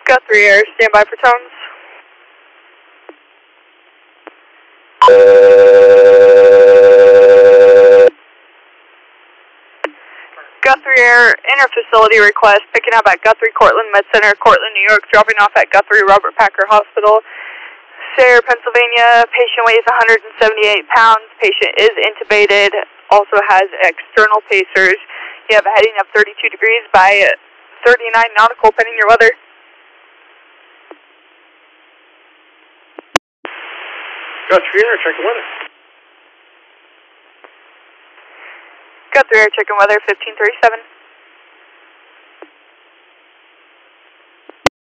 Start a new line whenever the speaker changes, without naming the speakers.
Guthrie Air, stand by for tones. Guthrie Air, inter-facility request, picking up at Guthrie Cortland Med Center, Cortland, New York, dropping off at Guthrie Robert Packer Hospital, Sayre, Pennsylvania. Patient weighs 178 pounds. Patient is intubated, also has external pacers. You have a heading of 32 degrees by 39 nautical, pending your weather.
Guthrie Air, checking weather.
Guthrie Air, checking weather, 1537.